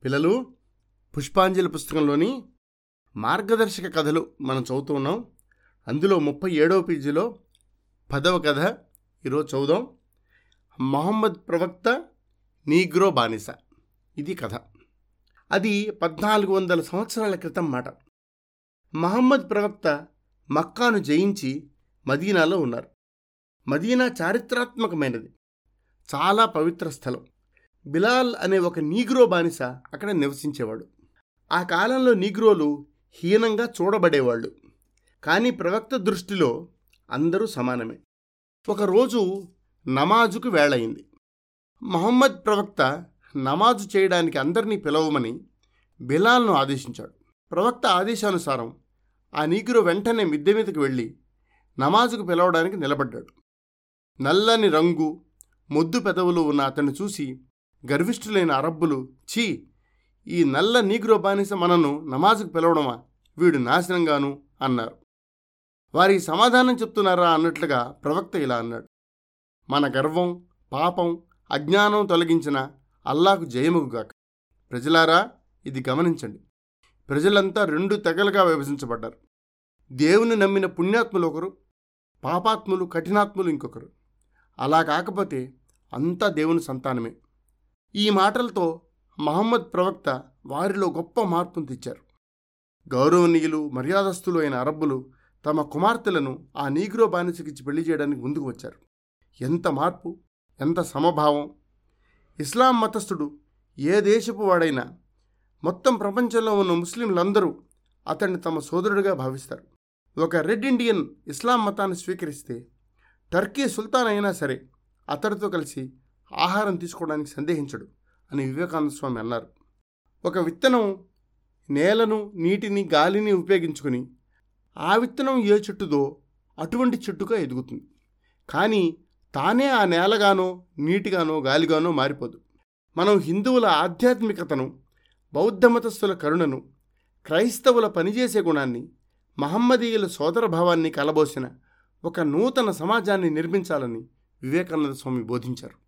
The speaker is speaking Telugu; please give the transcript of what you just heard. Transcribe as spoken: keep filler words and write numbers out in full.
పిల్లలు, పుష్పాంజలి పుస్తకంలోని మార్గదర్శక కథలు మనం చదువుతూ ఉన్నాం. అందులో ముప్పై ఏడవ పేజీలో పదవ కథ ఈరోజు చదువుదాం. మహమ్మద్ ప్రవక్త నీగ్రో బానిస. ఇది కథ. అది పద్నాలుగు వందల సంవత్సరాల క్రితం మాట. మహమ్మద్ ప్రవక్త మక్కాను జయించి మదీనాలో ఉన్నారు. మదీనా చారిత్రాత్మకమైనది, చాలా పవిత్ర స్థలం. బిలాల్ అనే ఒక నీగ్రో బానిస అక్కడ నివసించేవాడు. ఆ కాలంలో నీగ్రోలు హీనంగా చూడబడేవాళ్ళు, కానీ ప్రవక్త దృష్టిలో అందరూ సమానమే. ఒకరోజు నమాజుకు వేళయింది. మహమ్మద్ ప్రవక్త నమాజు చేయడానికి అందరినీ పిలవమని బిలాల్ను ఆదేశించాడు. ప్రవక్త ఆదేశానుసారం ఆ నీగ్రో వెంటనే మిద్దె మీదకి వెళ్ళి నమాజుకు పిలవడానికి నిలబడ్డాడు. నల్లని రంగు, మొద్దు పెదవులు ఉన్న అతన్ని చూసి గర్విష్ఠులైన అరబ్బులు, ఛీ, ఈ నల్ల నీగ్రో బానిస మనను నమాజుకు పిలవడమా, వీడు నాశనంగాను అన్నారు. వారి సమాధానం చెప్తున్నారా అన్నట్లుగా ప్రవక్త ఇలా అన్నాడు: మన గర్వం, పాపం, అజ్ఞానం తొలగించిన అల్లాకు జయముగాక. ప్రజలారా, ఇది గమనించండి. ప్రజలంతా రెండు తెగలుగా విభజించబడ్డారు. దేవుని నమ్మిన పుణ్యాత్ములు ఒకరు, పాపాత్ములు కఠినాత్ములు ఇంకొకరు. అలా కాకపోతే అంతా దేవుని సంతానమే. ఈ మాటలతో మహమ్మద్ ప్రవక్త వారిలో గొప్ప మార్పును తెచ్చారు. గౌరవనీయులు, మర్యాదస్తులు అయిన అరబ్బులు తమ కుమార్తెలను ఆ నీగ్రో బానిసకిచ్చి పెళ్లి చేయడానికి ముందుకు వచ్చారు. ఎంత మార్పు, ఎంత సమభావం! ఇస్లాం మతస్థుడు ఏ దేశపు వాడైనా మొత్తం ప్రపంచంలో ఉన్న ముస్లింలందరూ అతన్ని తమ సోదరుడిగా భావిస్తారు. ఒక రెడ్ ఇండియన్ ఇస్లాం మతాన్ని స్వీకరిస్తే టర్కీ సుల్తాన్ అయినా సరే అతడితో కలిసి ఆహారం తీసుకోవడానికి సందేహించడు అని వివేకానంద స్వామి అన్నారు. ఒక విత్తనం నేలను, నీటిని, గాలిని ఉపయోగించుకుని ఆ విత్తనం ఏ చెట్టుదో అటువంటి చెట్టుగా ఎదుగుతుంది. కానీ తానే ఆ నేలగానో, నీటిగానో, గాలిగానో మారిపోదు. మనం హిందువుల ఆధ్యాత్మికతను, బౌద్ధ మతస్థుల కరుణను, క్రైస్తవుల పనిచేసే గుణాన్ని, మహమ్మదీయుల సోదరభావాన్ని కలబోసిన ఒక నూతన సమాజాన్ని నిర్మించాలని వివేకానంద స్వామి బోధించారు.